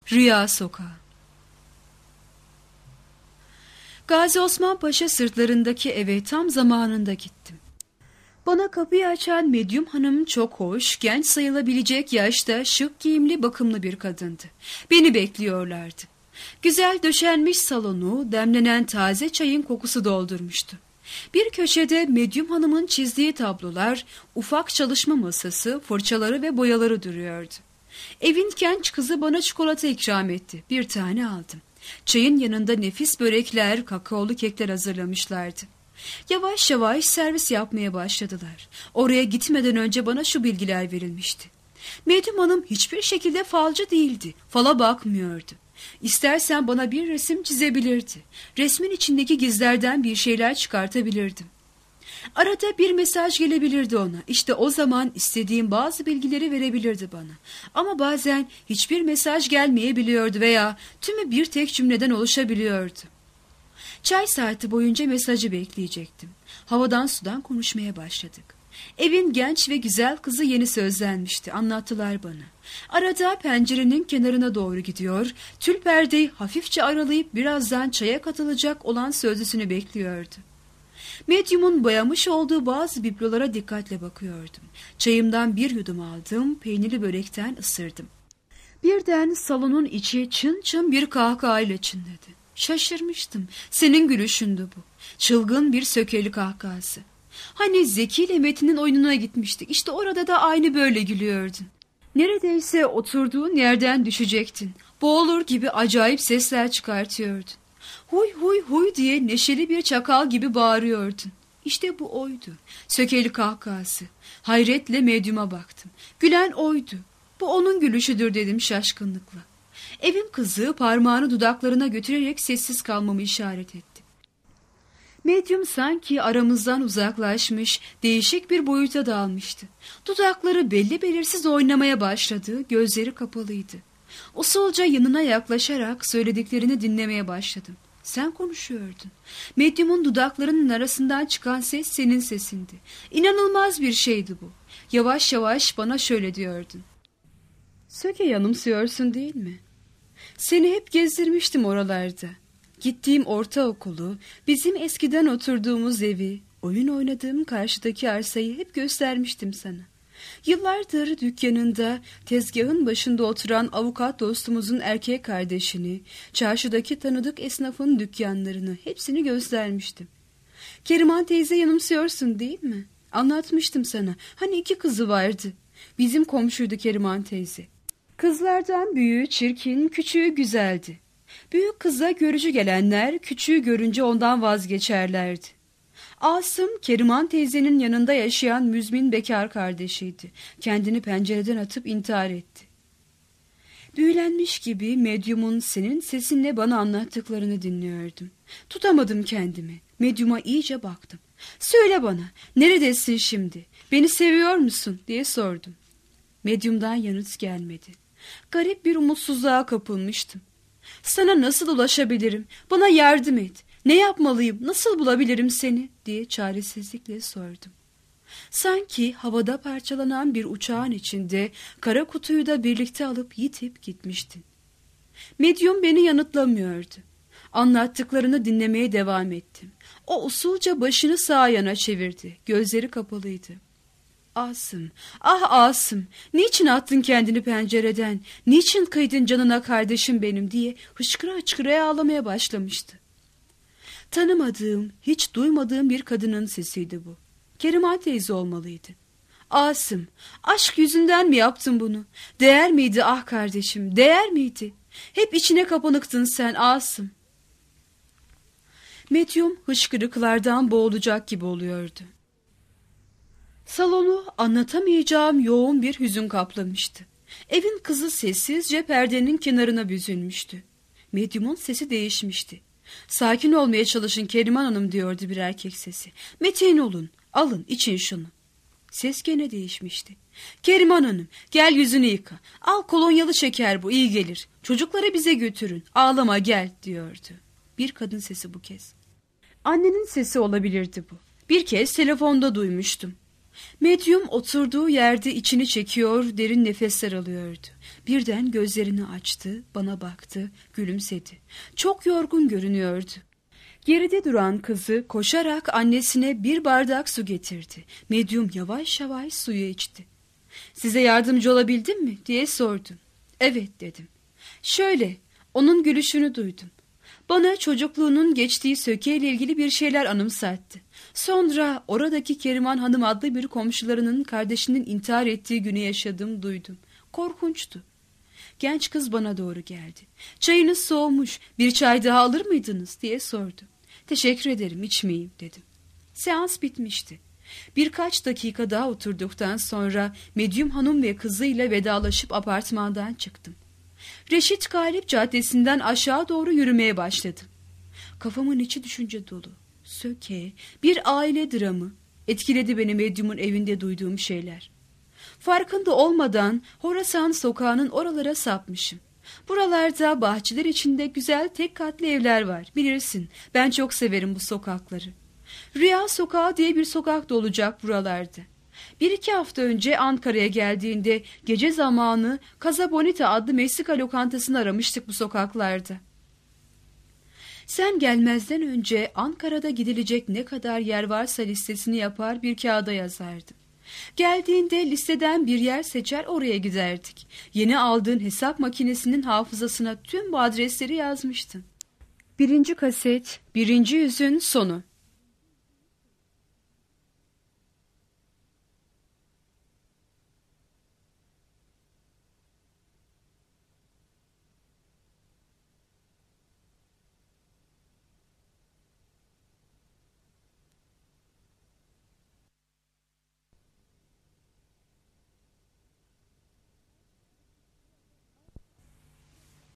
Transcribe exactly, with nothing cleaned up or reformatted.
Rüya Sokağı. Gazi Osman Paşa sırtlarındaki eve tam zamanında gittim. Bana kapıyı açan medyum hanım çok hoş, genç sayılabilecek yaşta, şık giyimli, bakımlı bir kadındı. Beni bekliyorlardı. Güzel döşenmiş salonu, demlenen taze çayın kokusu doldurmuştu. Bir köşede medyum hanımın çizdiği tablolar, ufak çalışma masası, fırçaları ve boyaları duruyordu. Evin genç kızı bana çikolata ikram etti. Bir tane aldım. Çayın yanında nefis börekler, kakaolu kekler hazırlamışlardı. Yavaş yavaş servis yapmaya başladılar. Oraya gitmeden önce bana şu bilgiler verilmişti. Medyum hanım hiçbir şekilde falcı değildi. Fala bakmıyordu. İstersen bana bir resim çizebilirdi. Resmin içindeki gizlerden bir şeyler çıkartabilirdim. Arada bir mesaj gelebilirdi ona. İşte o zaman istediğim bazı bilgileri verebilirdi bana. Ama bazen hiçbir mesaj gelmeyebiliyordu veya tümü bir tek cümleden oluşabiliyordu. Çay saati boyunca mesajı bekleyecektim. Havadan sudan konuşmaya başladık. Evin genç ve güzel kızı yeni sözlenmişti, anlattılar bana. Arada pencerenin kenarına doğru gidiyor, tül perdeyi hafifçe aralayıp birazdan çaya katılacak olan sözlüsünü bekliyordu. Medyumun boyamış olduğu bazı biblolara dikkatle bakıyordum. Çayımdan bir yudum aldım, peynirli börekten ısırdım. Birden salonun içi çın çın bir kahkahayla çınladı. Şaşırmıştım. Senin gülüşündü bu. Çılgın bir sökeli kahkahası. Hani Zeki ile Metin'in oyununa gitmiştik. İşte orada da aynı böyle gülüyordun. Neredeyse oturduğun yerden düşecektin. Boğulur gibi acayip sesler çıkartıyordun. Huy huy huy diye neşeli bir çakal gibi bağırıyordun. İşte bu oydu. Sökeli kahkahası. Hayretle medyuma baktım. Gülen oydu. Bu onun gülüşüdür dedim şaşkınlıkla. Evin kızı parmağını dudaklarına götürerek sessiz kalmamı işaret etti. Medyum sanki aramızdan uzaklaşmış, değişik bir boyuta dalmıştı. Dudakları belli belirsiz oynamaya başladı, gözleri kapalıydı. Usulca yanına yaklaşarak söylediklerini dinlemeye başladım. Sen konuşuyordun. Medyumun dudaklarının arasından çıkan ses senin sesindi. İnanılmaz bir şeydi bu. Yavaş yavaş bana şöyle diyordun. Söke'yi anımsıyorsun değil mi? Seni hep gezdirmiştim oralarda. Gittiğim ortaokulu, bizim eskiden oturduğumuz evi, oyun oynadığım karşıdaki arsayı hep göstermiştim sana. Yıllardır dükkanında, tezgahın başında oturan avukat dostumuzun erkek kardeşini, çarşıdaki tanıdık esnafın dükkanlarını, hepsini göstermiştim. Keriman teyze yanımsıyorsun değil mi? Anlatmıştım sana. Hani iki kızı vardı. Bizim komşuydu Keriman teyze. Kızlardan büyüğü çirkin, küçüğü güzeldi. Büyük kıza görücü gelenler küçüğü görünce ondan vazgeçerlerdi. Asım, Keriman teyzenin yanında yaşayan müzmin bekar kardeşiydi. Kendini pencereden atıp intihar etti. Büyülenmiş gibi medyumun senin sesinle bana anlattıklarını dinliyordum. Tutamadım kendimi. Medyuma iyice baktım. Söyle bana, neredesin şimdi? Beni seviyor musun diye sordum. Medyumdan yanıt gelmedi. Garip bir umutsuzluğa kapılmıştım. Sana nasıl ulaşabilirim? Bana yardım et. Ne yapmalıyım? Nasıl bulabilirim seni? diye çaresizlikle sordum. Sanki havada parçalanan bir uçağın içinde kara kutuyu da birlikte alıp yitip gitmiştin. Medyum beni yanıtlamıyordu. Anlattıklarını dinlemeye devam ettim. O usulca başını sağa yana çevirdi. Gözleri kapalıydı. Asım, ah Asım, niçin attın kendini pencereden, niçin kıydın canına kardeşim benim diye hıçkıra hıçkıraya ağlamaya başlamıştı. Tanımadığım, hiç duymadığım bir kadının sesiydi bu. Keriman teyze olmalıydı. Asım, aşk yüzünden mi yaptın bunu? Değer miydi ah kardeşim, değer miydi? Hep içine kapanıktın sen Asım. Medyum hıçkırıklardan boğulacak gibi oluyordu. Salonu anlatamayacağım yoğun bir hüzün kaplamıştı. Evin kızı sessizce perdenin kenarına büzülmüştü. Medyumun sesi değişmişti. Sakin olmaya çalışın Keriman Hanım diyordu bir erkek sesi. Metin olun, alın için şunu. Ses gene değişmişti. Keriman Hanım gel yüzünü yıka. Al kolonyalı şeker bu iyi gelir. Çocukları bize götürün. Ağlama gel diyordu. Bir kadın sesi bu kez. Annenin sesi olabilirdi bu. Bir kez telefonda duymuştum. Medyum oturduğu yerde içini çekiyor, derin nefesler alıyordu. Birden gözlerini açtı, bana baktı, gülümsedi. Çok yorgun görünüyordu. Geride duran kızı koşarak annesine bir bardak su getirdi. Medyum yavaş yavaş suyu içti. "Size yardımcı olabildim mi?" diye sordum. "Evet," dedim. "Şöyle," onun gülüşünü duydum. Bana çocukluğunun geçtiği Söke ile ilgili bir şeyler anımsattı. Sonra oradaki Keriman Hanım adlı bir komşularının kardeşinin intihar ettiği günü yaşadım, duydum. Korkunçtu. Genç kız bana doğru geldi. "Çayınız soğumuş, bir çay daha alır mıydınız?" diye sordu. "Teşekkür ederim, içmeyeyim," dedim. Seans bitmişti. Birkaç dakika daha oturduktan sonra Medyum Hanım ve kızıyla vedalaşıp apartmandan çıktım. Reşit Galip Caddesi'nden aşağı doğru yürümeye başladım. Kafamın içi düşünce dolu. Söke, bir aile dramı. Etkiledi beni Medyum'un evinde duyduğum şeyler. Farkında olmadan Horasan sokağının oralara sapmışım. Buralarda bahçeler içinde güzel tek katlı evler var. Bilirsin, ben çok severim bu sokakları. Rüya Sokağı diye bir sokak da olacak buralarda. Bir iki hafta önce Ankara'ya geldiğinde gece zamanı Casa Bonita adlı Meksika lokantasını aramıştık bu sokaklarda. Sen gelmezden önce Ankara'da gidilecek ne kadar yer varsa listesini yapar bir kağıda yazardım. Geldiğinde listeden bir yer seçer oraya giderdik. Yeni aldığın hesap makinesinin hafızasına tüm bu adresleri yazmıştın. Birinci kaset, birinci yüzün sonu.